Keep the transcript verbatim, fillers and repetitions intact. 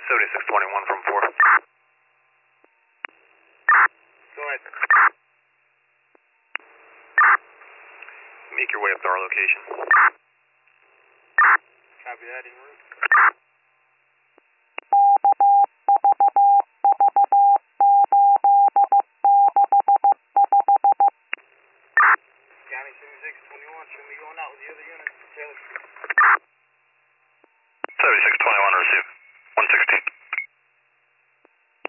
seventy-six twenty-one from four. Go ahead. Make your way up to our location. Copy that, en route. County seventy-six twenty-one, should be going out with the other unit. Taylor. seventy-six twenty-one, receive.